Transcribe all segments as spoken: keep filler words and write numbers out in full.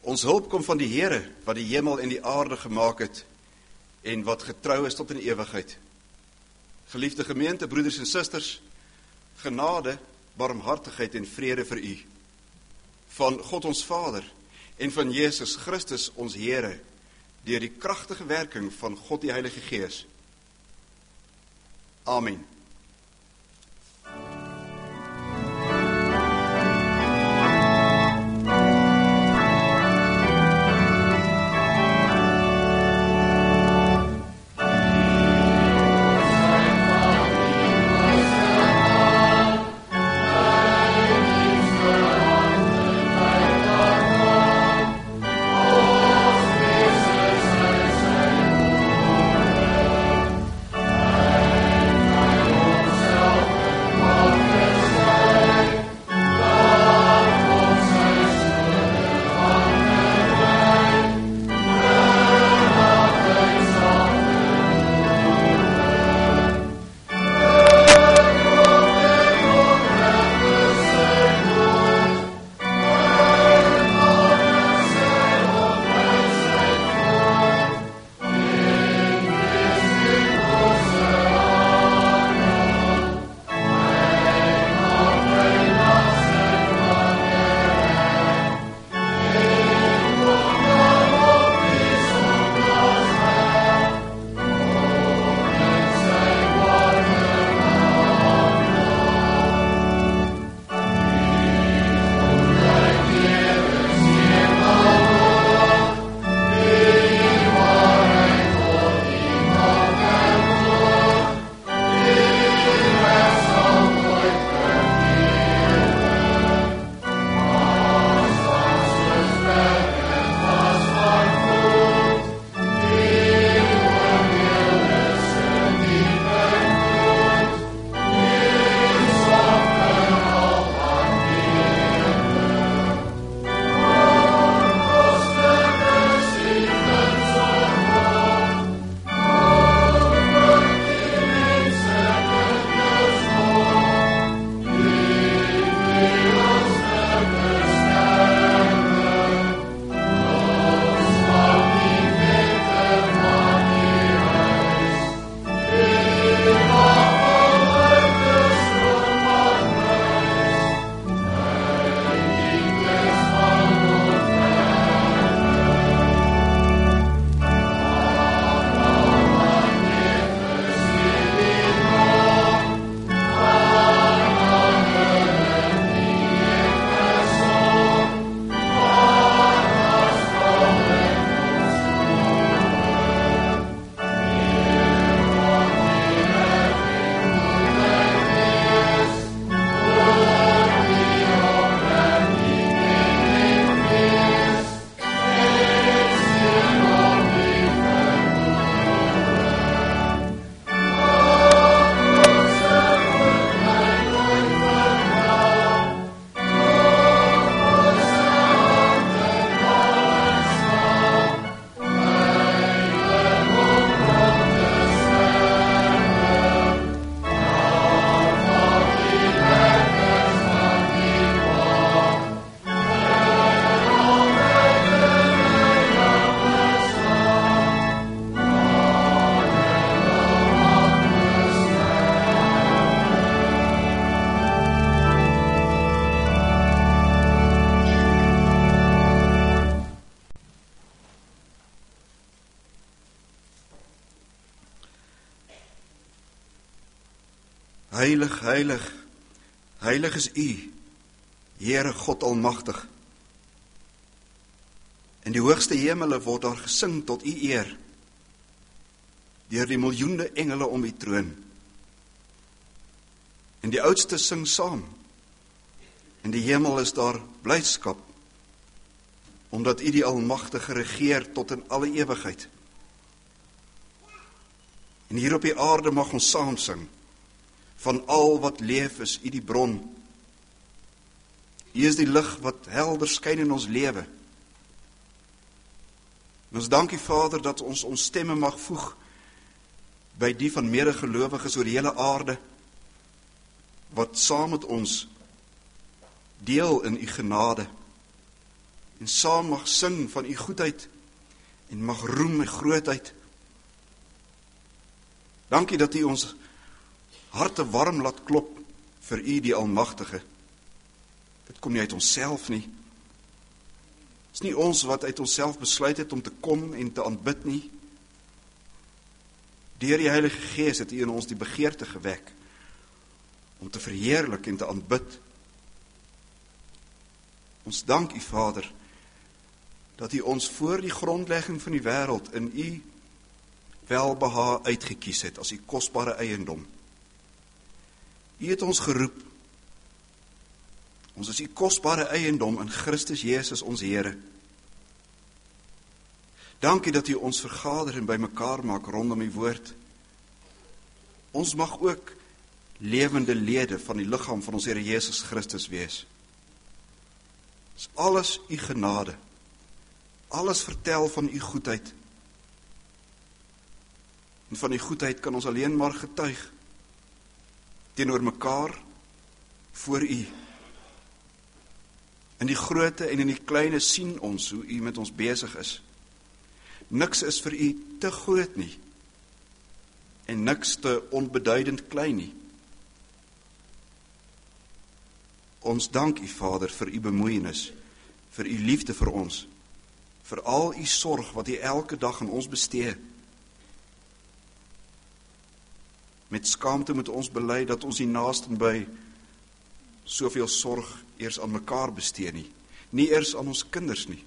Ons hulp kom van die Here, wat die hemel en die aarde gemaak het, en wat getrou is tot in die ewigheid. Geliefde gemeente, broeders en susters, genade, barmhartigheid en vrede vir u, van God ons Vader, en van Jesus Christus ons Here, deur die kragtige werking van God die Heilige Gees. Amen. Heilig, heilig, heilig is u, Heere God Almagtig. In die hoogste hemele word daar gesing tot u eer, deur die miljoene engele om u troon. En die oudste sing saam. In die hemel is daar blydskap, omdat u die Almagtige regeer tot in alle ewigheid. En hier op die aarde mag ons saam sing. Van al wat leef is u die bron. U is die lig wat helder skyn in ons lewe. En ons dank u Vader dat ons ons stemme mag voeg by die van medegelowiges oor die hele aarde, wat saam met ons deel in u genade. en saam mag sing van u goedheid en mag roem en grootheid. Dankie dat u ons harte warm laat klop vir u die Almagtige. Dit kom nie uit onsself nie. Dit is nie ons wat uit onsself besluit het om te kom en te aanbid nie. Deur die Heilige Gees het u in ons die begeerte gewek om te verheerlik en te aanbid. Ons dank u, Vader, dat u ons voor die grondlegging van die wêreld in u welbehae uitgekies het as u kosbare eiendom. U het ons geroep. Ons is u kosbare eiendom in Christus Jesus ons Here. Dankie dat u ons vergader en bymekaar maak rondom u woord. Ons mag ook lewende lede van die liggaam van ons Here Jesus Christus wees. Dis alles u genade. Alles vertel van u goedheid. En van die goedheid kan ons alleen maar getuig teenoor mekaar voor u. In die groote en in die kleine sien ons hoe u met ons besig is. Niks is vir u te groot nie en niks te onbeduidend klein nie. Ons dank u, Vader, vir u bemoeienis, vir u liefde vir ons, vir al u sorg wat u elke dag aan ons bestee. Met skaamte moet ons bely dat ons nie naastenby soveel sorg eers aan mekaar bestee nie, nie eers aan ons kinders nie.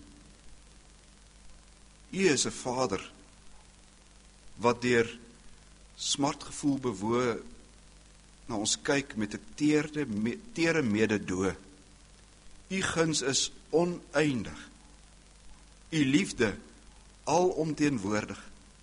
U is 'n Vader wat deur smartgevoel bewoe na ons kyk met 'n teerde, tere mededoe. U guns is oneindig. U liefde alomteenwoordig.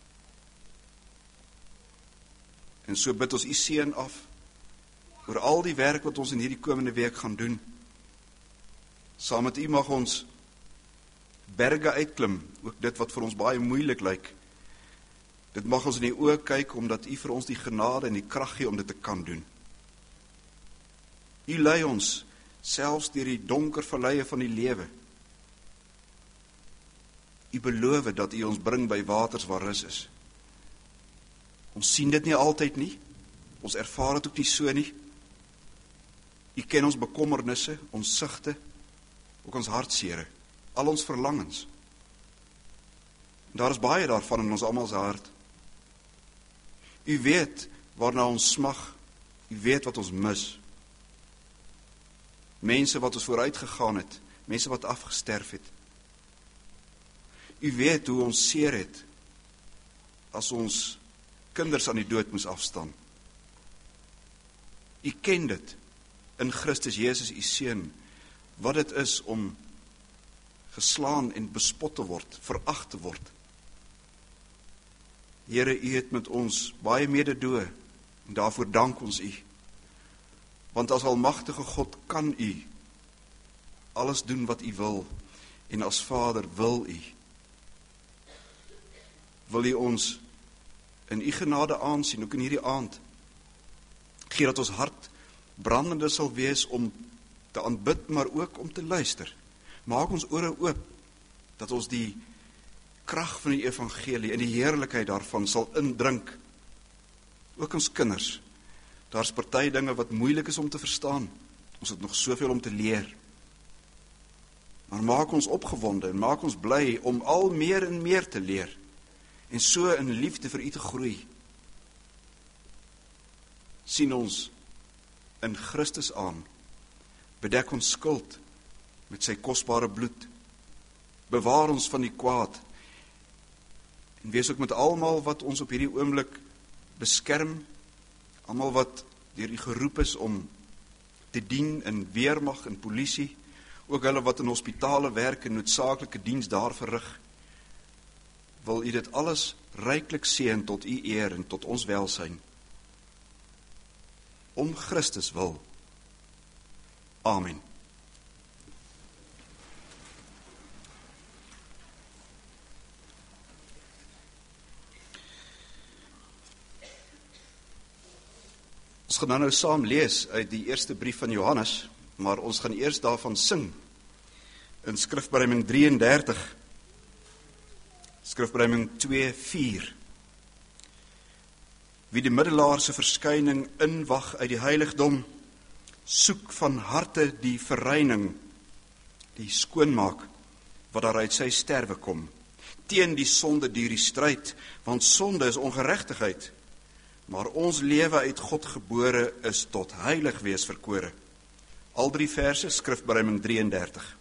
En so bid ons u seën af oor al die werk wat ons in hierdie komende week gaan doen. Saam met u mag ons berge uitklim, ook dit wat vir ons baie moeilik lyk. Dit mag ons in die oë kyk, omdat u vir ons die genade en die krag gee om dit te kan doen. U lei ons selfs deur die donker valleie van die lewe. U beloof dat u ons bring by waters waar rus is. Ons sien dit nie altyd nie, ons ervaar dit ook nie so nie. U ken ons bekommernisse, ons sigte, ook ons hartsere, al ons verlangens. Daar is baie daarvan in ons almal se hart. U weet waarna ons smag, u weet wat ons mis. Mense wat ons vooruit gegaan het, mense wat afgesterf het. U weet hoe ons seer het, as ons kinders aan die dood moes afstaan. U ken dit, in Christus Jesus, u Seun, wat dit is om geslaan en bespot te word, verag te word. Here, u het met ons baie mededoe, en daarvoor dank ons u. Want as almagtige God kan u alles doen wat u wil, en as Vader wil u. Wil u ons in u genade aansien, ook in hierdie aand. Gee dat ons hart brandende sal wees om te aanbid, maar ook om te luister. Maak ons ore oop, dat ons die krag van die evangelie en die heerlikheid daarvan sal indrink. Ook ons kinders. Daar is party dinge wat moeilik is om te verstaan. Ons het nog soveel om te leer. Maar maak ons opgewonde en maak ons bly om al meer en meer te leer. En so in liefde vir u te groei. Sien ons in Christus aan. Bedek ons skuld met sy kosbare bloed. Bewaar ons van die kwaad. En wees ook met almal wat ons op hierdie oomblik beskerm. Almal wat deur u geroep is om te dien in weermag en polisie. Ook hulle wat in hospitale werk en noodsaaklike diens daar verrig. Wil u dit alles ryklik seën tot u eer en tot ons welsyn. Om Christus wil. Amen. Ons gaan nou, nou saam lees uit die eerste brief van Johannes, maar ons gaan eers daarvan sing. in skrifberuiming drieëndertig, skrifberuiming twee vier. Wie die middelaar se verskyning inwag uit die heiligdom, soek van harte die verreining, die skoonmaak, wat daar uit sy sterwe kom. Teen die sonde duur die stryd, want sonde is ongeregtigheid. Maar ons lewe uit God gebore is tot heilig wees verkore. Al drie verse, skrifberuiming drieëndertig.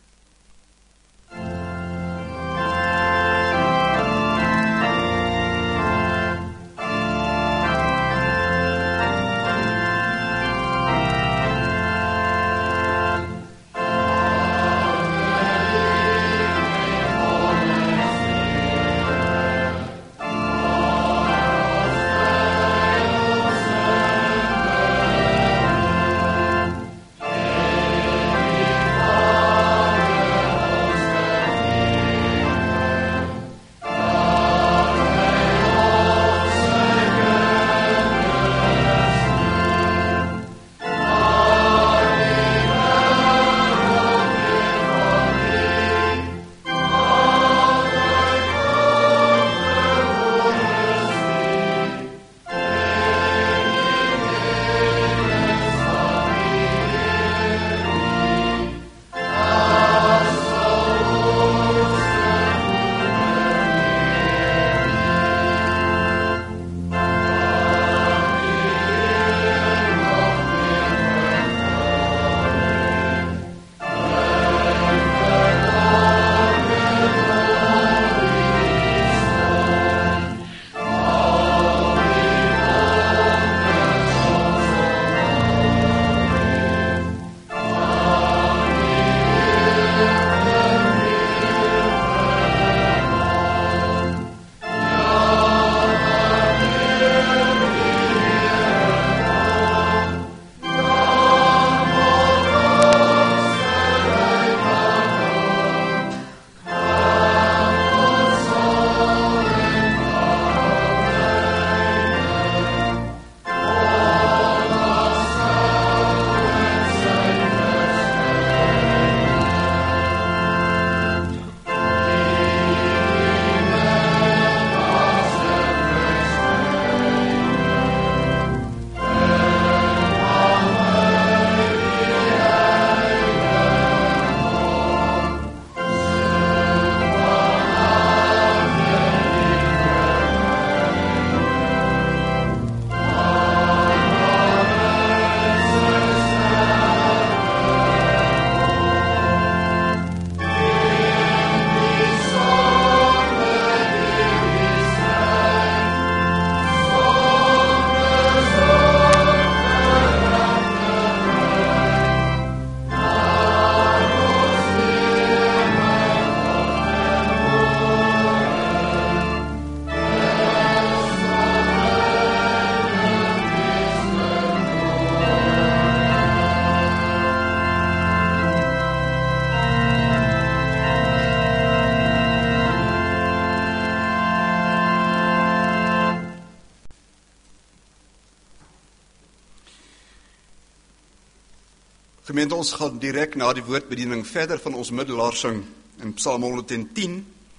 Gemeente, ons gaan direk na die woordbediening verder van ons middelaar sing in Psalm honderdtien,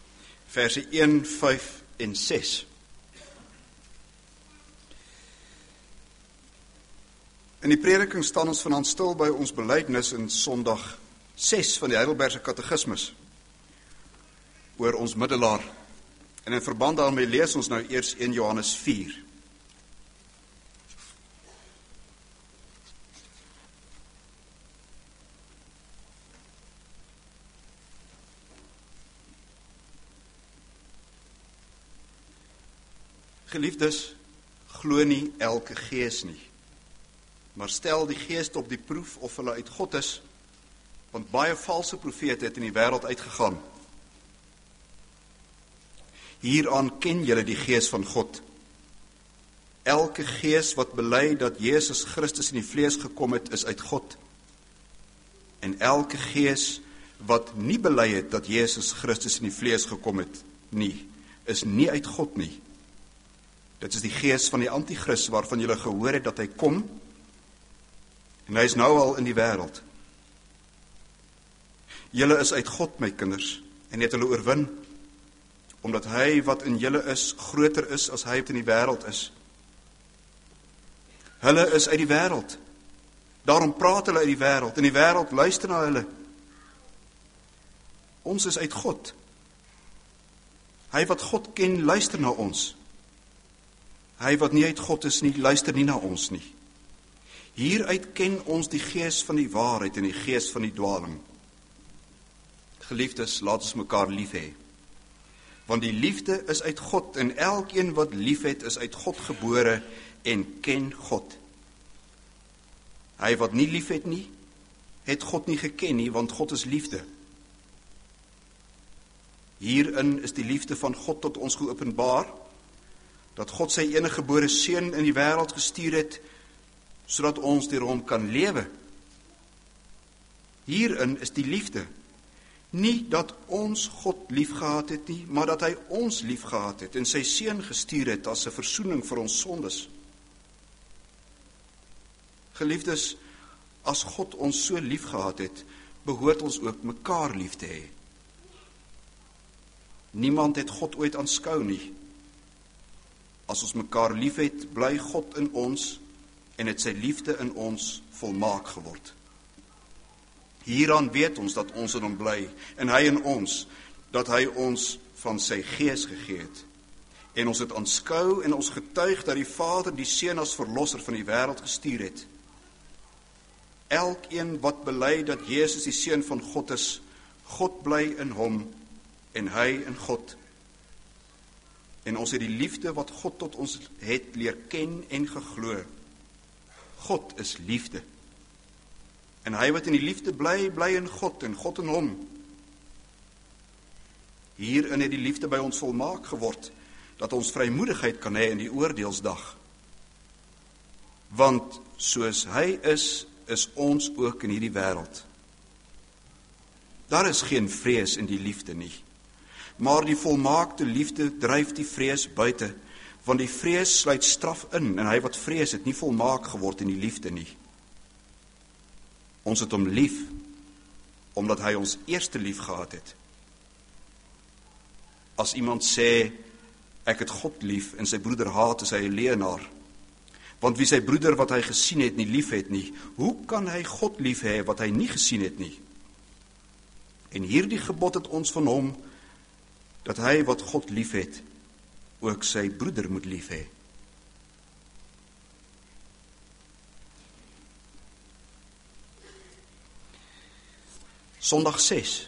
verse een, vyf en ses. In die prediking staan ons vanaand stil by ons belydenis in Sondag ses van die Heidelbergse Katekismus oor ons middelaar. En in verband daarmee lees ons nou eers eerste Johannes vier. Geliefdes, glo nie elke gees nie, maar stel die geeste op die proef of hulle uit God is, want baie valse profete het in die wêreld uitgegaan. Hieraan ken julle die gees van God. Elke gees wat bely dat Jesus Christus in die vlees gekom het, is uit God. En elke gees wat nie bely het dat Jesus Christus in die vlees gekom het, nie, is nie uit God nie. Dit is die gees van die antichrist waarvan julle gehoor het dat hy kom, en hy is nou al in die wêreld. Julle is uit God, my kinders, en het hulle oorwin, omdat hy wat in julle is, groter is as hy wat in die wêreld is. Hulle is uit die wêreld, daarom praat hulle uit die wêreld, en die wêreld luister na hulle. Ons is uit God. Hy wat God ken, luister na ons. Hy wat nie uit God is nie, luister nie na ons nie. Hieruit ken ons die gees van die waarheid en die gees van die dwaling. Geliefdes, laat ons mekaar lief hê. Want die liefde is uit God, en elkeen wat lief het, is uit God gebore en ken God. Hy wat nie lief het nie, het God nie geken nie, want God is liefde. Hierin is die liefde van God tot ons geopenbaar, dat God sy enige gebore seun in die wêreld gestuur het, sodat ons deur hom kan lewe. Hierin is die liefde. Nie dat ons God liefgehad het nie, maar dat hy ons liefgehad het en sy seun gestuur het as 'n versoening vir ons sondes. Geliefdes, as God ons so liefgehad het, behoort ons ook mekaar lief te hê. Niemand het God ooit aanskou nie. As ons mekaar lief het, bly God in ons en het sy liefde in ons volmaak geword. Hieraan weet ons dat ons in hom bly en hy in ons, dat hy ons van sy gees gegee het. En ons het aanskou en ons getuig dat die Vader die Seun as verlosser van die wêreld gestuur het. Elkeen wat bely dat Jesus die Seun van God is, God bly in hom en hy in God. En ons het die liefde wat God tot ons het leer ken en geglo. God is liefde. En hy wat in die liefde bly, bly in God en God in hom. Hierin het die liefde by ons volmaak geword, dat ons vrymoedigheid kan hê in die oordeelsdag. Want soos hy is, is ons ook in hierdie wêreld. Daar is geen vrees in die liefde nie. Maar die volmaakte liefde dryf die vrees buite, want die vrees sluit straf in, en hy wat vrees het nie volmaak geword in die liefde nie. Ons het hom lief, omdat hy ons eerste lief gehad het. As iemand sê, ek het God lief, en sy broeder haat, is hy 'n leienaar. Want wie sy broeder wat hy gesien het nie lief het nie, hoe kan hy God lief hê wat hy nie gesien het nie? En hierdie gebod het ons van hom, dat hy wat God lief het, ook sy broeder moet lief hê. Sondag ses.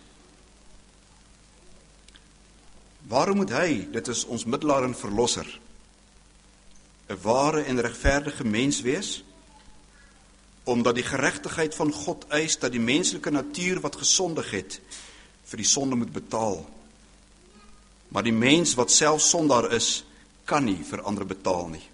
Waarom moet hy, dit is ons middelaar en verlosser, 'n ware en regverdige mens wees? Omdat die geregtigheid van God eis dat die menslike natuur wat gesondig het, vir die sonde moet betaal. Maar die mens wat self sondaar is, kan nie vir ander betaal nie.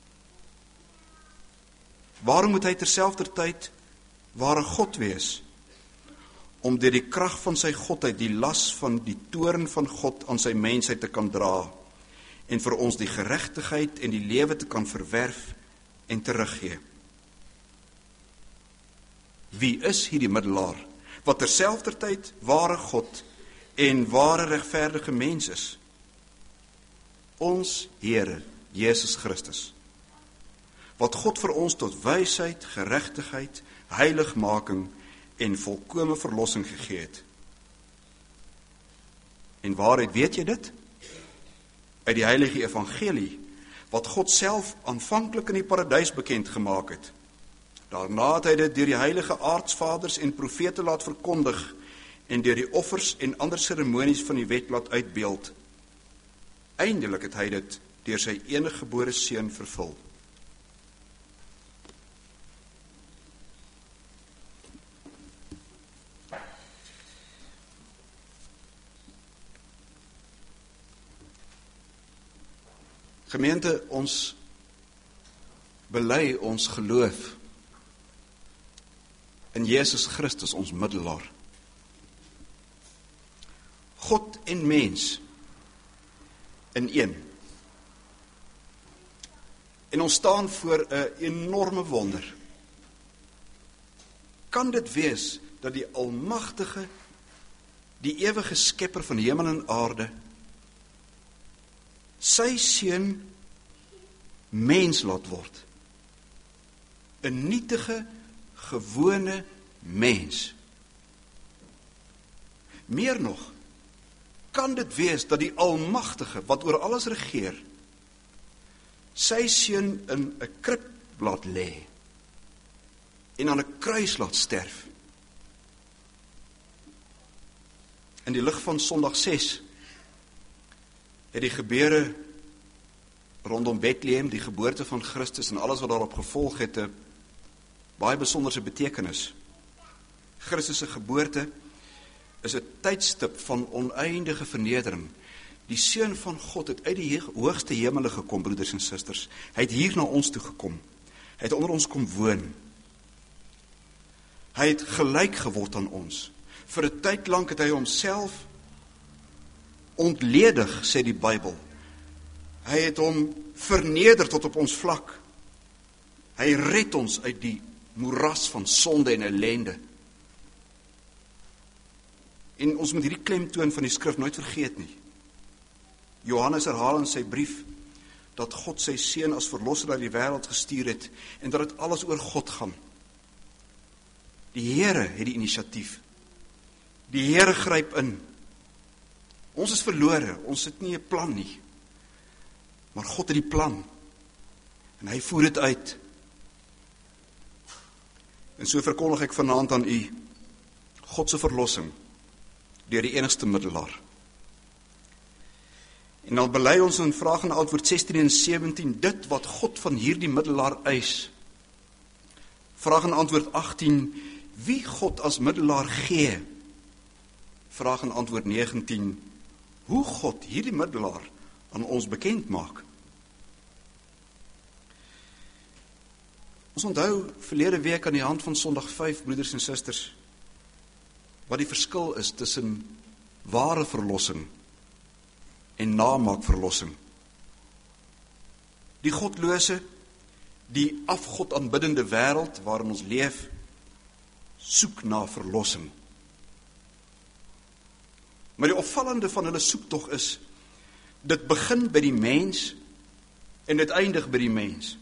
Waarom moet hy terselfdertyd ware God wees? Om deur die krag van sy godheid die las van die toorn van God aan sy mensheid te kan dra en vir ons die geregtigheid en die lewe te kan verwerf en teruggee. Wie is hierdie middelaar wat terselfdertyd ware God en ware regverdige mens is? Ons Here Jesus Christus, wat God vir ons tot wysheid, geregtigheid, heiligmaking en volkome verlossing gegee het. En waaruit weet jy dit? Uit die heilige evangelie, wat God self aanvanklik in die paradys bekend gemaak het. Daarna het hy dit deur die heilige aartsvaders en profete laat verkondig en deur die offers en ander seremonies van die wet laat uitbeeld. Eindelik het hy dit deur sy enige gebore seun vervul. Gemeente, ons bely ons geloof in Jesus Christus, ons middelaar. God en mens in een. En ons staan voor 'n enorme wonder. Kan dit wees dat die almagtige, die ewige skepper van hemel en aarde, sy seun mens laat word. 'n nietige, gewone mens. Meer nog, kan dit wees dat die Almagtige, wat oor alles regeer, sy seun in 'n krib laat lê en aan 'n kruis laat sterf? In die lig van Sondag ses het die gebeure rondom Bethlehem, die geboorte van Christus en alles wat daarop gevolg het, 'n baie besonderse betekenis. Christus se geboorte is 'n tydstip van oneindige vernedering. Die Seun van God het uit die hoogste hemele gekom, broeders en susters. Hy het hier na ons toe gekom. Hy het onder ons kom woon. Hy het gelyk geword aan ons. Vir 'n tyd lank het hy homself ontledig, sê die Bybel. Hy het hom verneder tot op ons vlak. Hy red ons uit die moeras van sonde en ellende. En ons moet hierdie klemtoon van die skrif nooit vergeet nie. Johannes herhaal in sy brief dat God sy seun as verlosser uit die wêreld gestuur het en dat dit alles oor God gaan. Die Here het die inisiatief. Die Here gryp in. Ons is verlore, ons het nie 'n plan nie. Maar God het die plan. En hy voer dit uit. En so verkondig ek vanaand aan u God se verlossing deur die enigste middelaar. En dan bely ons in vraag en antwoord sestien en sewentien dit wat God van hierdie middelaar eis. Vraag en antwoord agttien, wie God as middelaar gee. Vraag en antwoord negentien, hoe God hierdie middelaar aan ons bekend maak. Ons onthou verlede week aan die hand van Sondag vyf, broeders en susters, wat die verskil is tussen ware verlossing en namaakverlossing. Die godlose, die afgod aanbiddende wêreld waarin ons leef, soek na verlossing. Maar die opvallende van hulle soektog is, dit begin by die mens en dit eindig by die mens.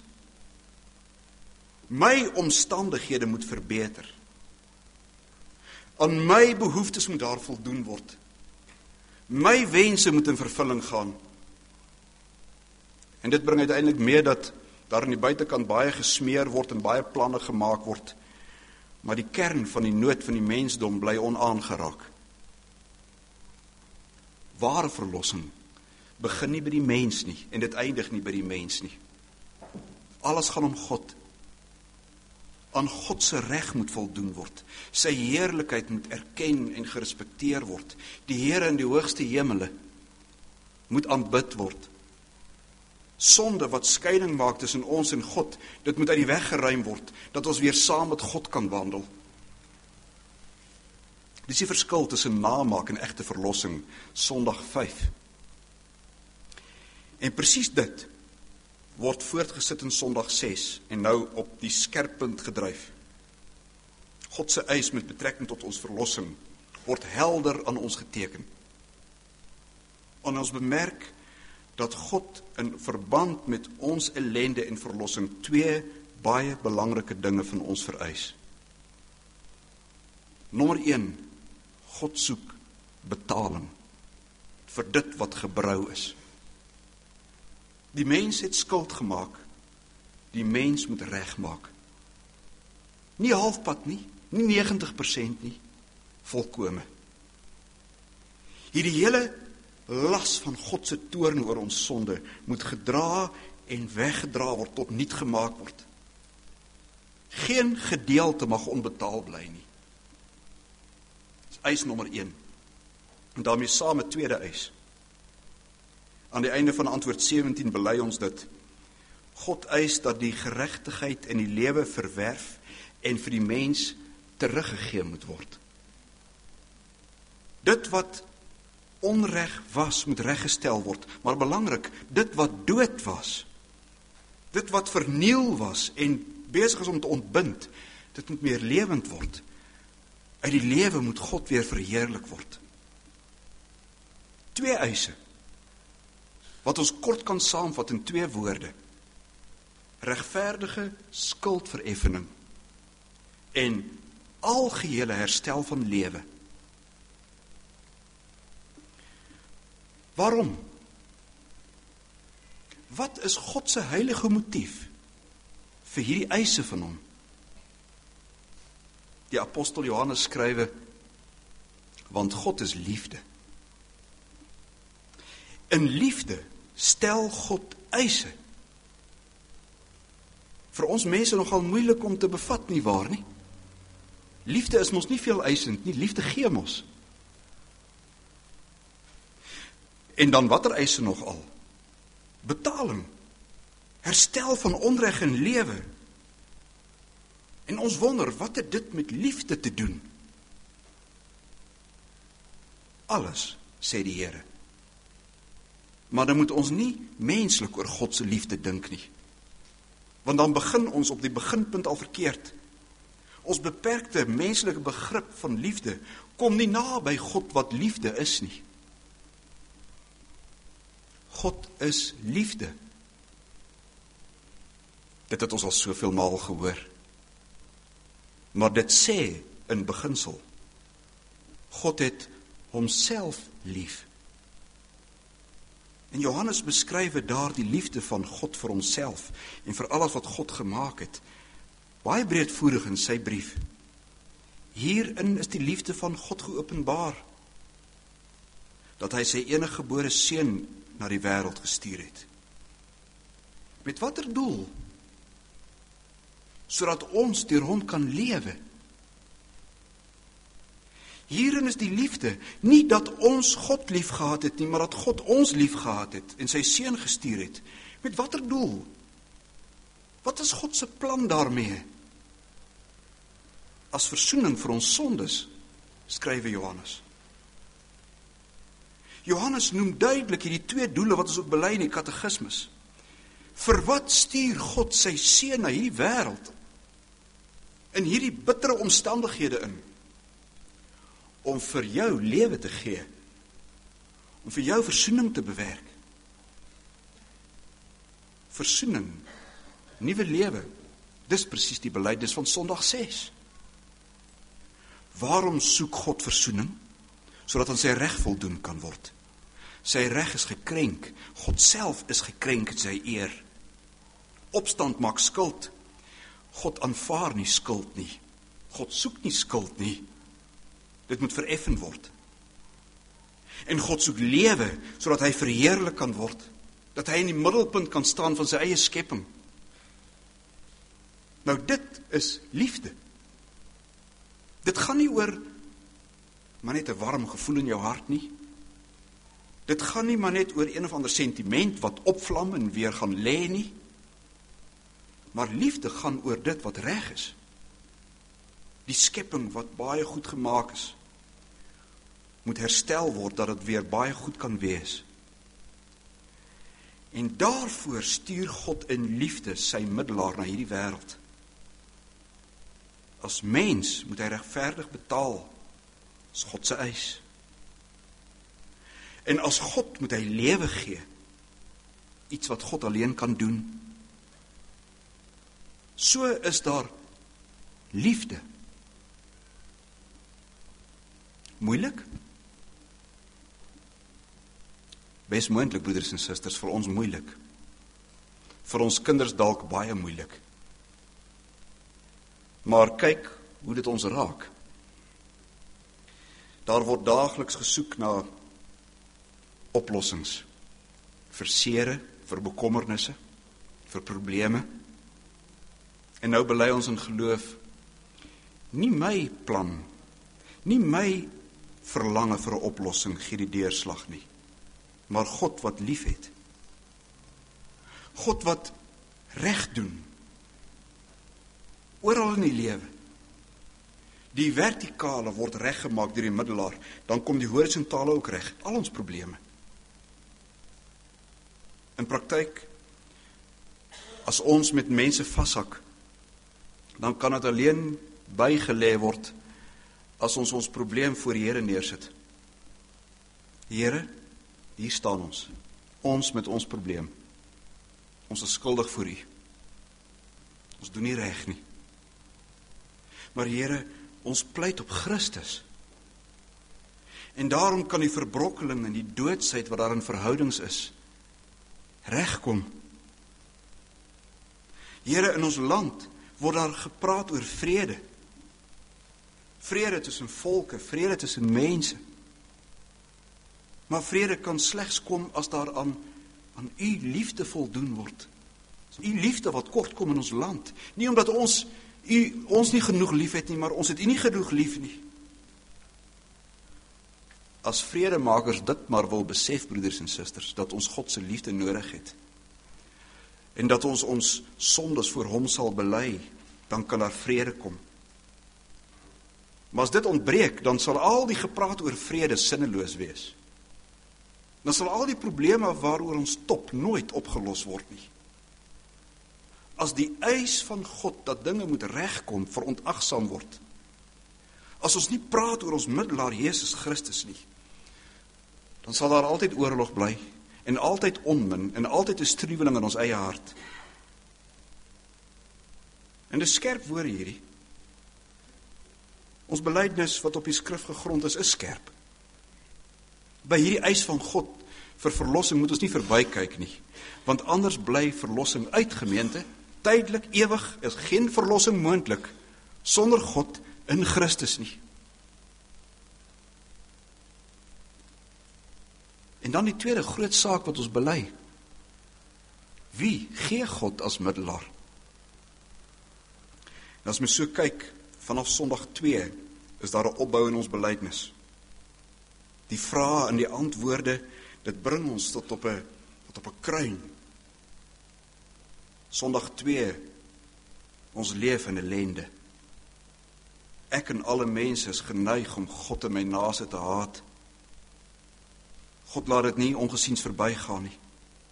My omstandighede moet verbeter. Aan my behoeftes moet daar voldoen word. My wense moet in vervulling gaan. En dit bring uiteindelik mee dat daar aan die buitekant baie gesmeer word en baie planne gemaak word. Maar die kern van die nood van die mensdom bly onaangeraak. Ware verlossing begin nie by die mens nie en dit eindig nie by die mens nie. Alles gaan om God. Aan God se reg moet voldoen word. Sy heerlikheid moet erken en gerespekteer word. Die Here in die hoogste hemele moet aanbid word. Sonde wat skeiding maak tussen ons en God, dit moet uit die weg geruim word, dat ons weer saam met God kan wandel. Dis die verskil tussen namaak en egte verlossing, Sondag vyf. En presies dit word voortgesit in Sondag ses en nou op die skerppunt gedryf. God se eis met betrekking tot ons verlossing word helder aan ons geteken. En ons bemerk dat God in verband met ons ellende en verlossing twee baie belangrike dinge van ons vereis. Nommer een, God soek betaling vir dit wat gebrou is. Die mens het skuld gemaak, die mens moet regmaak. Nie halfpad nie, nie negentig persent nie, volkome. Hierdie hele las van God se toorn oor ons sonde moet gedra en weggedra word tot niet gemaak word. Geen gedeelte mag onbetaal bly nie. Dis eis nommer een. En daarmee saam met tweede eis. Aan die einde van antwoord sewentien bely ons dit. God eis dat die geregtigheid in die lewe verwerf en vir die mens teruggegee moet word. Dit wat onreg was, moet reggestel word, maar belangrik, dit wat dood was, dit wat verniel was en besig is om te ontbind, dit moet meer lewend word. Uit die lewe moet God weer verheerlik word. Twee eise, wat ons kort kan saamvat in twee woorde. Regverdige skuldvereffening en algehele herstel van lewe. Waarom? Wat is God se heilige motief vir hierdie eise van hom? Die apostel Johannes skrywe, want God is liefde. In liefde stel God eise. Vir ons mense nogal moeilik om te bevat, nie waar nie? Liefde is mos nie veel eisend nie, liefde gee mos. En dan watter eise nog al? Betaling, herstel van onreg en lewe. En ons wonder, wat het dit met liefde te doen? Alles, sê die Here. Maar dan moet ons nie menslik oor God se liefde dink nie. Want dan begin ons op die beginpunt al verkeerd. Ons beperkte menslike begrip van liefde kom nie naby God wat liefde is nie. God is liefde. Dit het ons al soveel maal gehoor. Maar dit sê in beginsel, God het homself lief. En Johannes beskryf daar die liefde van God vir homself en vir alles wat God gemaak het. Baie breedvoerig in sy brief. Hierin is die liefde van God geopenbaar, dat hy sy enige gebore seun na die wêreld gestuur het. Met watter doel? Sodat ons deur hom kan lewe. Hierin is die liefde, nie dat ons God lief gehad het nie, maar dat God ons lief gehad het en sy seun gestuur het. Met watter doel? Wat is God se plan daarmee? As versoening vir ons sondes, skrywe Johannes. Johannes noem duidelik hierdie twee doele wat ons ook bely in die katekismus. Vir wat stuur God sy seun na hierdie wêreld? In hierdie bittere omstandighede in? Om vir jou lewe te gee. Om vir jou versoening te bewerk. Versoening, nuwe lewe. Dis presies die belydenis van Sondag ses. Waarom soek God versoening? Sodat aan sy reg voldoen kan word. Sy reg is gekrenk, God self is gekrenk in sy eer. Opstand maak skuld. God aanvaar nie skuld nie. God soek nie skuld nie. Dit moet vereffen word. En God soek lewe, sodat hy verheerlik kan word. Dat hy in die middelpunt kan staan van sy eie skepping. Nou dit is liefde. Dit gaan nie oor maar net 'n warm gevoel in jou hart nie. Dit gaan nie maar net oor een of ander sentiment wat opvlam en weer gaan lê nie. Maar liefde gaan oor dit wat reg is. Die skepping wat baie goed gemaak is, moet herstel word dat dit weer baie goed kan wees. En daarvoor stuur God in liefde sy middelaar na hierdie wêreld. As mens moet hy regverdig betaal. Dis God se eis. En as God moet hy lewe gee. Iets wat God alleen kan doen. So is daar liefde. Moeilik? Bes moontlik, broeders en susters, vir ons moeilik. Vir ons kinders dalk baie moeilik. Maar kyk hoe dit ons raak. Daar word daagliks gesoek na oplossings. Vir sere, vir bekommernisse, vir probleme. En nou bely ons in geloof, nie my plan, nie my verlange vir 'n oplossing gee die deurslag nie, maar God wat lief het. God wat reg doen. Oral in die lewe. Die vertikale word reggemaak deur die middelaar, dan kom die horisontale ook reg, al ons probleme. In praktyk, as ons met mense vashak, dan kan dit alleen bygelê word as ons ons probleem voor die Here neersit. Here, Hier staan ons, ons met ons probleem. Ons is skuldig voor U. Ons doen nie reg nie. Maar Here, ons pleit op Christus. En daarom kan die verbrokkeling en die doodsheid wat daar in verhoudings is, regkom. Here, in ons land word daar gepraat oor vrede. Vrede tussen volke, vrede tussen mense. Maar vrede kan slegs kom as daar aan, aan U liefde voldoen word. U liefde wat kort kom in ons land. Nie omdat ons U ons nie genoeg lief het nie, maar ons het U nie genoeg lief nie. As vredemakers dit maar wil besef, broeders en susters, dat ons God se liefde nodig het. En dat ons ons sondes voor Hom sal bely, dan kan daar vrede kom. Maar as dit ontbreek, dan sal al die gepraat oor vrede sinneloos wees. Dan sal al die probleme waaroor ons top nooit opgelos word nie. As die eis van God dat dinge moet regkom, verontagsaam word. As ons nie praat oor ons middelaar Jesus Christus nie, dan sal daar altyd oorlog bly, en altyd onmin, en altyd 'n struweling in ons eie hart. En dis skerp woorde hierdie. Ons belydenis wat op die skrif gegrond is, is skerp. By hierdie eis van God vir verlossing moet ons nie verbykyk nie, want anders bly verlossing uit, gemeente, tydelik, ewig, is geen verlossing moontlik sonder God in Christus nie. En dan die tweede groot saak wat ons bely. Wie gee God as middelaar? En as mens so kyk, vanaf Sondag twee, is daar 'n opbou in ons belydenis. Die vrae en die antwoorde, dit bring ons tot op 'n tot op 'n kruin. Sondag twee, ons leef in ellende. Ek en alle mense is geneig om God en my naaste te haat. God laat dit nie ongesiens verbygaan nie.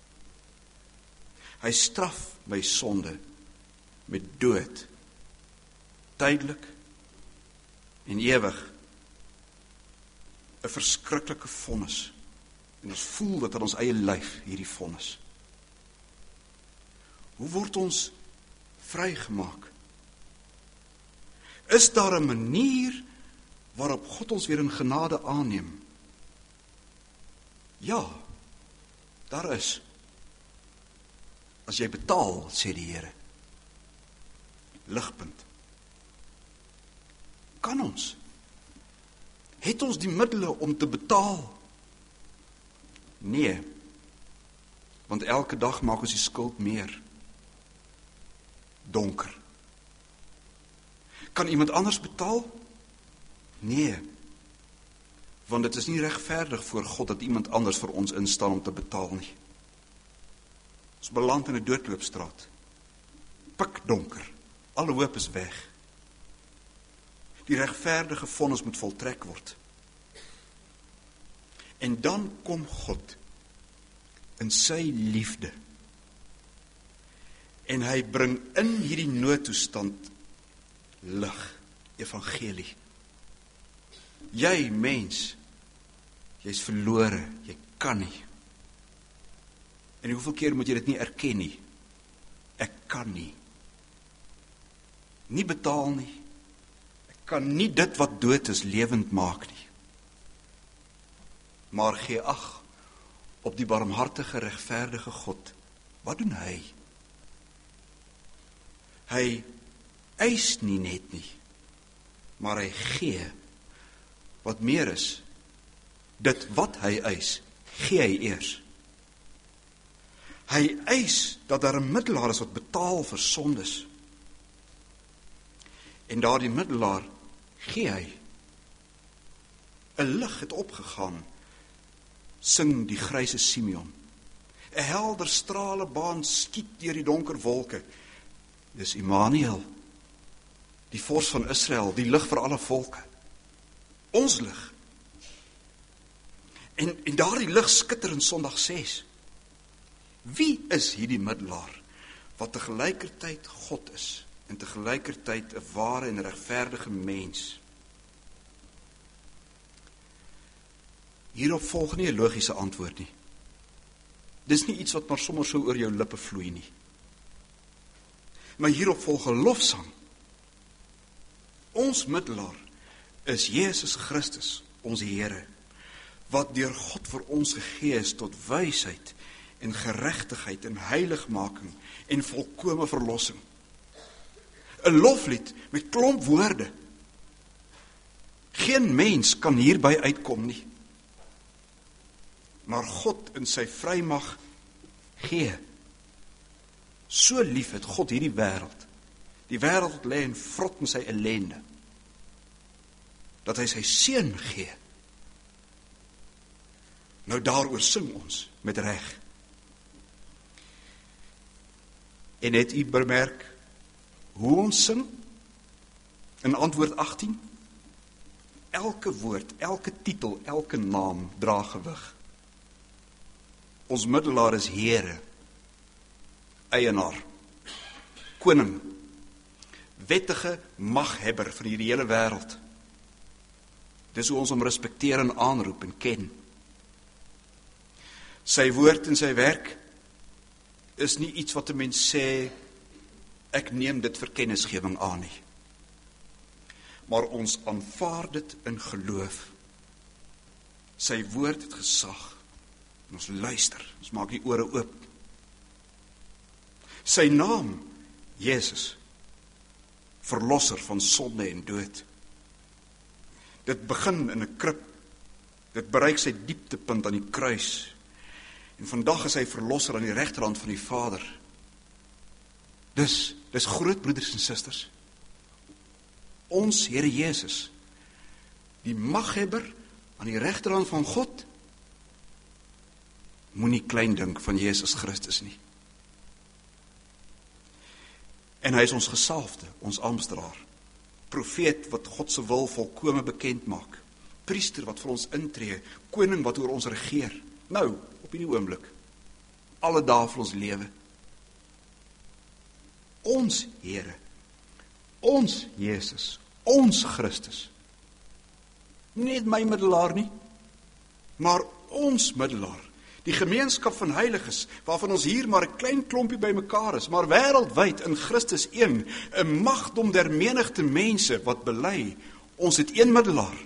Hy straf my sonde met dood, tydelik en ewig. 'n Verskriklike vonnis. En ons voel dat in ons eie lyf hierdie vonnis. Hoe word ons vrygemaak? Is daar 'n manier waarop God ons weer in genade aanneem? Ja, daar is. As jy betaal, sê die Here. Ligpunt. Kan ons? Het ons die middele om te betaal? Nee, want elke dag maak ons die skuld meer donker. Kan iemand anders betaal? Nee, want dit is nie regverdig voor God dat iemand anders vir ons instaan om te betaal nie. Ons beland in 'n doodloopstraat. Pikdonker, alle hoop is weg. Die regverdige vonnis moet voltrek word. En dan kom God in sy liefde. En hy bring in hierdie noodtoestand lig, evangelie. Jy mens, jy's verlore, jy kan nie. En hoeveel keer moet jy dit nie erken nie? Ek kan nie. Nie betaal nie. Ek kan nie dit wat dood is lewend maak nie. Maar gee ag op die barmhartige, regverdige God. Wat doen hy? Hy eis nie net nie, maar hy gee. Wat meer is, dit wat hy eis, gee hy eers. Hy eis dat daar 'n middelaar is wat betaal vir sondes. En daardie middelaar gee hy. 'n Lig het opgegaan, sing die gryse Simeon. 'n Helder strale baan skiet deur die donker wolke. Dis Immanuel, die vors van Israel, die lig vir alle volke. Ons lig. En, en daardie lig skitter in Sondag ses. Wie is hierdie middelaar wat tegelykertyd God is en tegelykertyd 'n ware en regverdige mens? Hierop volg nie 'n logiese antwoord nie. Dis nie iets wat maar sommer so oor jou lippe vloei nie. Maar hierop volg 'n lofsang. Ons middelaar is Jesus Christus, ons Here, wat deur God vir ons gegee is tot wysheid en geregtigheid en heiligmaking en volkome verlossing. 'n Loflied met klomp woorde. Geen mens kan hierby uitkom nie. Maar God in sy vrymag gee. So lief het God hierdie wêreld. Die wêreld wat lê en vrot met sy ellende. Dat hy sy seun gee. Nou daaroor sing ons met reg. En het u bemerk hoe ons sing? In antwoord agttien? Elke woord, elke titel, elke naam dra gewig. Ons middelaar is Here, eienaar, koning, wettige maghebber vir hierdie hele wêreld. Dis hoe ons hom respekteer en aanroep en ken. Sy woord en sy werk is nie iets wat 'n mens sê, ek neem dit vir kennisgewing aan nie. Maar ons aanvaar dit in geloof. Sy woord het gesag. En ons luister, ons maak die ore oop. Sy naam, Jesus, verlosser van sonde en dood. Dit begin in 'n krib. Dit bereik sy dieptepunt aan die kruis. En vandag is hy verlosser aan die regterhand van die Vader. Dis, dis groot, broeders en susters. Ons Here Jesus, die maghebber aan die regterhand van God, moenie klein dink van Jesus Christus nie. En hy is ons gesalfde, ons amptdraer, profeet wat God se wil volkome bekend maak, priester wat vir ons intree, koning wat oor ons regeer, nou, op hierdie oomblik, alle dae van ons lewe. Ons Here, ons Jesus, ons Christus, nie net my middelaar nie, maar ons middelaar, die gemeenskap van heiliges, waarvan ons hier maar 'n klein klompie by mekaar is, maar wêreldwyd in Christus een, 'n magdom der menigte mense wat bely, ons het een middelaar,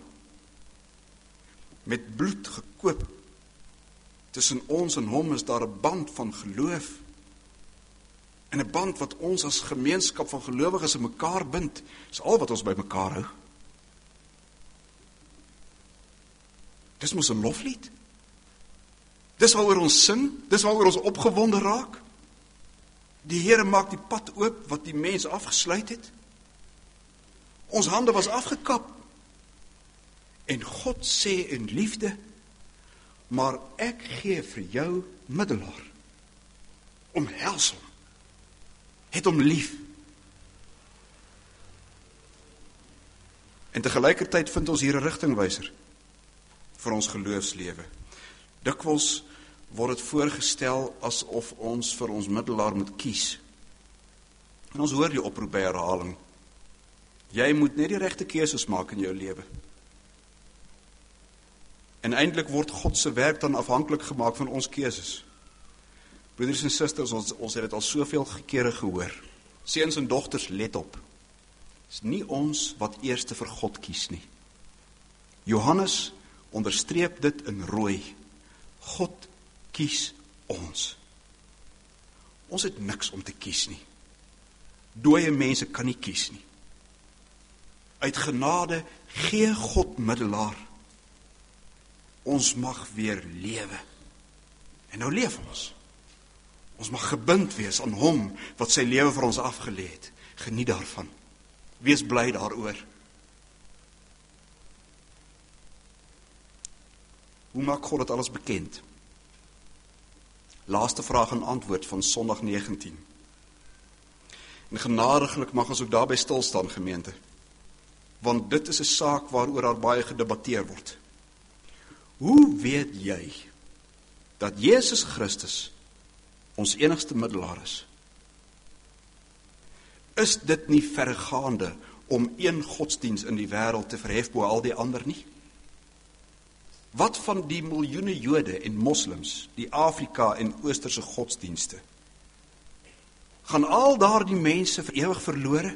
met bloed gekoop. Tussen ons en hom is daar 'n band van geloof, en 'n band wat ons as gemeenskap van gelowiges in mekaar bind, is al wat ons by mekaar hou. Dis mos 'n loflied. Dis waaroor ons sing, dis waaroor ons opgewonde raak. Die Here maak die pad oop wat die mens afgesluit het. Ons hande was afgekap. En God sê in liefde, maar ek gee vir jou middelaar. Omhels hom. Het hom lief. En tegelykertyd vind ons hier 'n rigtingwyser vir ons geloofslewe. Dikwels word dit voorgestel asof ons vir ons middelaar moet kies. En ons hoor die oproep by herhaling. Jy moet net die regte keuses maak in jou lewe. En eintlik word God se werk dan afhanklik gemaak van ons keuses. Broeders en susters, ons, ons het dit al soveel kere gehoor. Seuns en dogters, let op. Dit is nie ons wat eerste vir God kies nie. Johannes onderstreep dit in rooi. God kies ons. Ons het niks om te kies nie. Dooie mense kan nie kies nie. Uit genade gee God middelaar. Ons mag weer lewe. En nou leef ons. Ons mag gebind wees aan hom wat sy lewe vir ons afgelê het. Geniet daarvan. Wees bly daaroor. Hoe maak God dit alles bekend? Laaste vraag en antwoord van Sondag negentien. En genadiglik mag ons ook daarby stilstaan, gemeente. Want dit is 'n saak waaroor daar baie gedebatteer word. Hoe weet jy dat Jesus Christus ons enigste middelaar is? Is dit nie verregaande om een godsdiens in die wêreld te verhef bo al die ander nie? Wat van die miljoene Jode en moslims, die Afrika en Oosterse godsdienste? Gaan al daardie mense vir ewig verlore?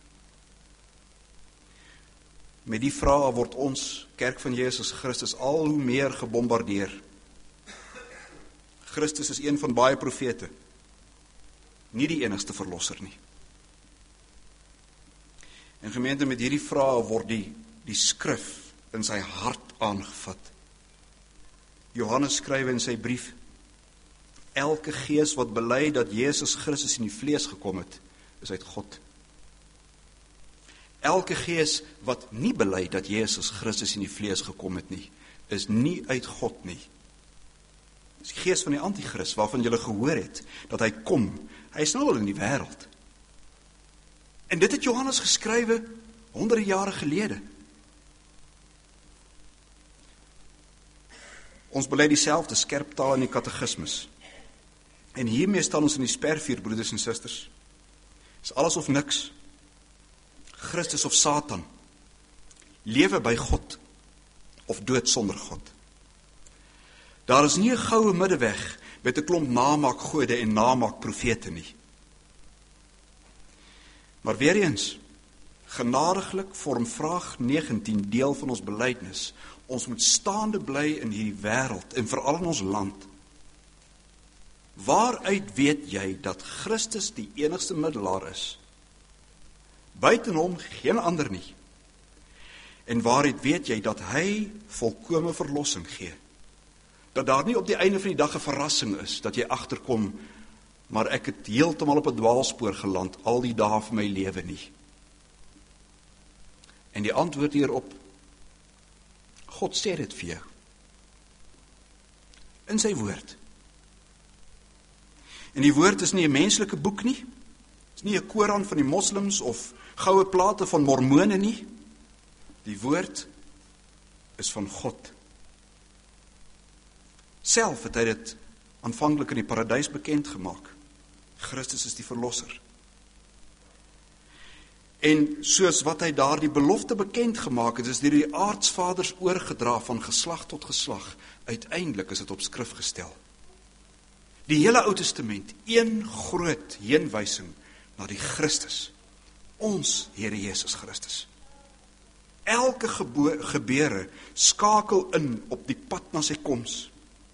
Met die vrae word ons, Kerk van Jesus Christus, al hoe meer gebombardeer. Christus is een van baie profete, nie die enigste verlosser nie. En gemeente, met hierdie vrae word die, die skrif in sy hart aangevat. Johannes skryf in sy brief, elke gees wat bely dat Jesus Christus in die vlees gekom het, is uit God. Elke gees wat nie bely dat Jesus Christus in die vlees gekom het nie, is nie uit God nie. Dis die gees van die antichrist, waarvan julle gehoor het, dat hy kom, hy is nou al in die wêreld. En dit het Johannes geskrywe honderde jare gelede. Ons bely dieselfde skerp taal in die katekismus. En hiermee staan ons in die spervuur, broeders en susters. Is alles of niks. Christus of Satan. Lewe by God of dood sonder God. Daar is nie 'n goue middeweg met 'n klomp namaakgode en namaakprofete nie. Maar weer eens, genadiglik vorm vraag negentien deel van ons belydenis. Ons moet staande bly in hierdie wêreld en veral in ons land. Waaruit weet jy dat Christus die enigste middelaar is? Buiten hom geen ander nie. En waaruit weet jy dat hy volkome verlossing gee? Dat daar nie op die einde van die dag 'n verrassing is, dat jy agterkom, maar ek het heeltemal op 'n dwaalspoor geland al die dae van my lewe nie. En die antwoord hierop, God sê dit vir jou. In sy woord. En die woord is nie 'n menslike boek nie. Het is nie 'n Koran van die moslims of goue plate van mormone nie. Die woord is van God. Self het hy dit aanvanklik in die paradys bekend gemaak. Christus is die verlosser. En soos wat hy daar die belofte bekend gemaak het, is deur die aartsvaders oorgedra van geslag tot geslag. Uiteindelik is dit op skrif gestel. Die hele Ou Testament, een groot heenwysing na die Christus, ons Here Jesus Christus. Elke gebo- gebeure skakel in op die pad na sy koms.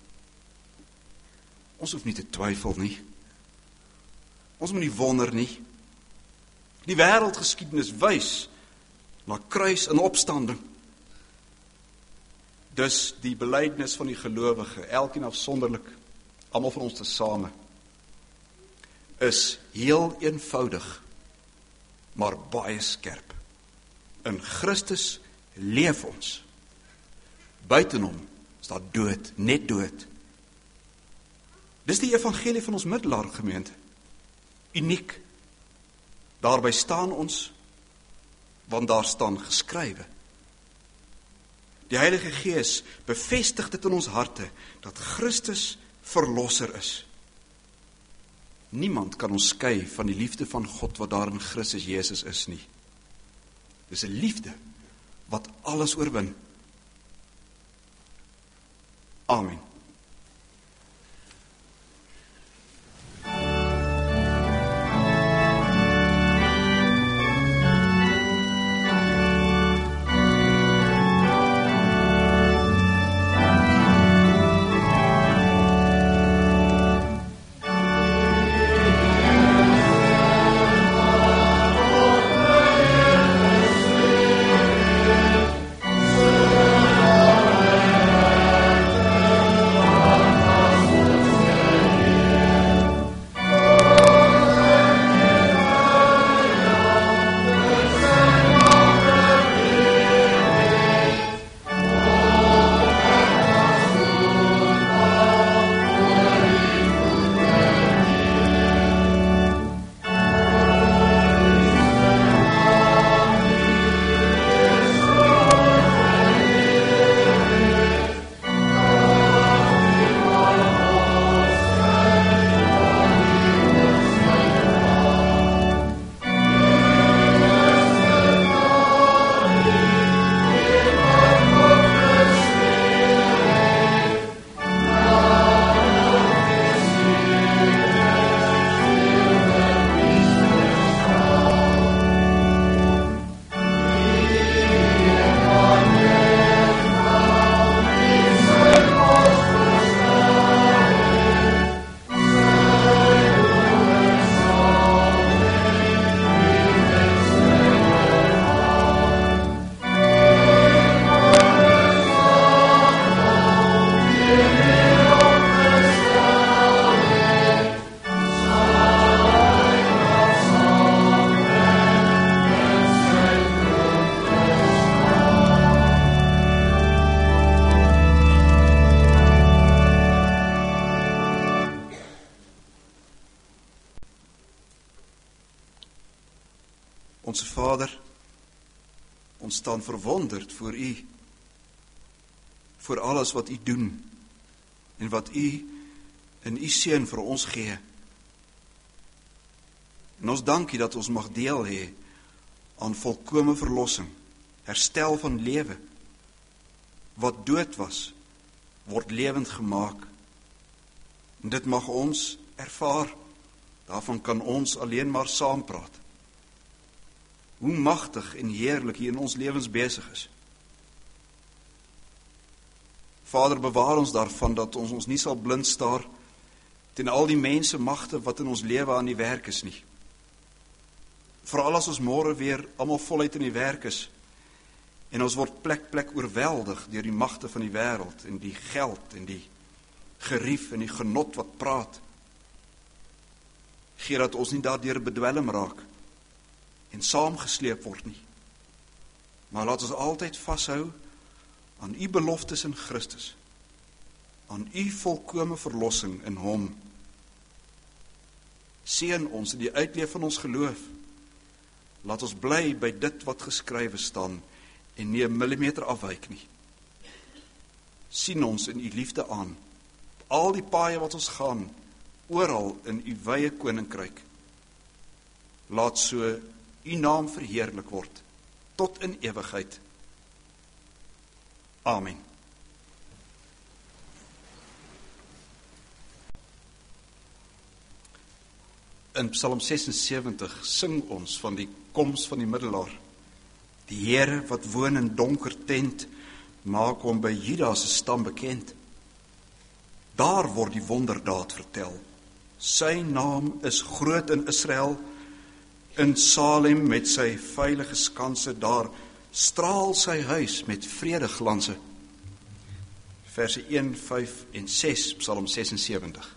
Ons hoef nie te twyfel nie. Ons moet nie wonder nie. Die wêreldgeskiedenis wys na kruis en opstanding. Dus die belydenis van die gelowige, elkeen afsonderlik, almal van ons tesame, is heel eenvoudig, maar baie skerp. In Christus leef ons. Buiten hom is daar dood, net dood. Dis die evangelie van ons middelaar, gemeente. Uniek. Daarby staan ons, want daar staan geskrywe. Die Heilige Gees bevestig dit in ons harte, dat Christus verlosser is. Niemand kan ons skei van die liefde van God wat daar in Christus Jesus is nie. Dis 'n liefde wat alles oorwin. Amen. Onse Vader, ons staan verwonderd voor U, voor alles wat U doen, en wat U in U Seun vir ons gee. En ons dank U dat ons mag deel hê aan volkome verlossing, herstel van lewe. Wat dood was, word lewend gemaak. En dit mag ons ervaar. Daarvan kan ons alleen maar saampraat. Hoe magtig en heerlik hier in ons lewens besig is. Vader, bewaar ons daarvan dat ons ons nie sal blind staar teen al die mense magte wat in ons lewe aan die werk is nie. Veral as ons môre weer almal voluit in die werk is en ons word plek plek oorweldig deur die magte van die wêreld en die geld en die gerief en die genot wat praat. Gee dat ons nie daardeur bedwelm raak en saamgesleep word nie. Maar laat ons altyd vashou aan U beloftes in Christus, aan U volkome verlossing in Hom. Seën ons in die uitleef van ons geloof. Laat ons bly by dit wat geskrywe staan en nie 'n millimeter afwyk nie. Sien ons in U liefde aan, op al die paaie wat ons gaan, oral in U wye koninkryk. Laat so U naam verheerlik word, tot in ewigheid. Amen. In Psalm sesensewentig sing ons van die koms van die middelaar. Die Here wat woon in donker tent, maak hom by Juda se stam bekend. Daar word die wonderdaad vertel. Sy naam is groot in Israel. In Salem met sy veilige skanse, daar straal sy huis met vredeglanse. Verse een, vyf en ses, Psalm sesensewentig.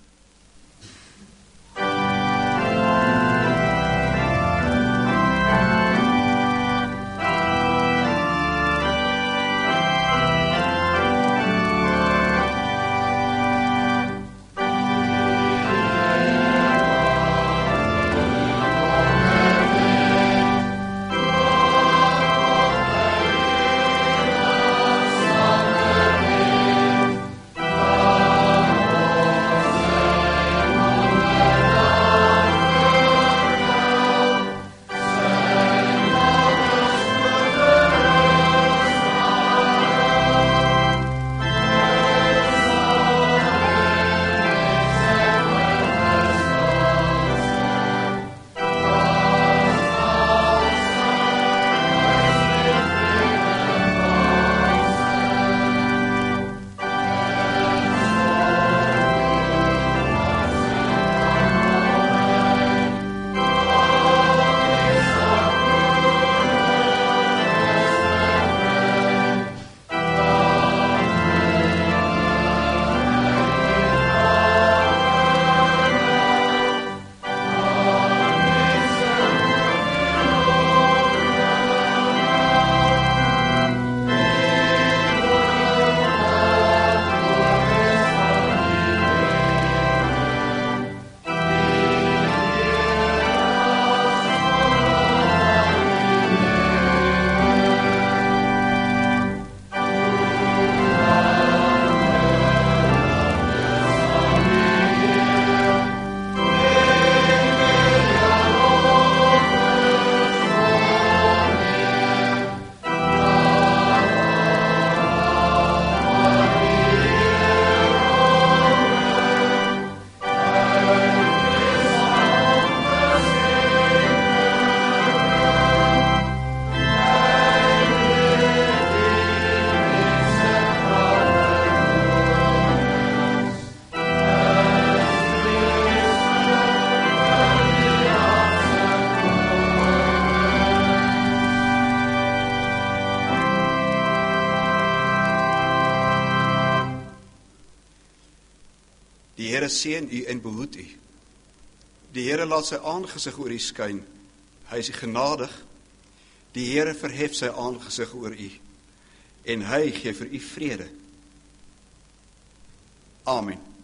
Die Here seën u en behoed u. Die Here laat sy aangesig oor u skyn. Hy is genadig. Die Here verhef sy aangesig oor u en hy gee vir u vrede. Amen.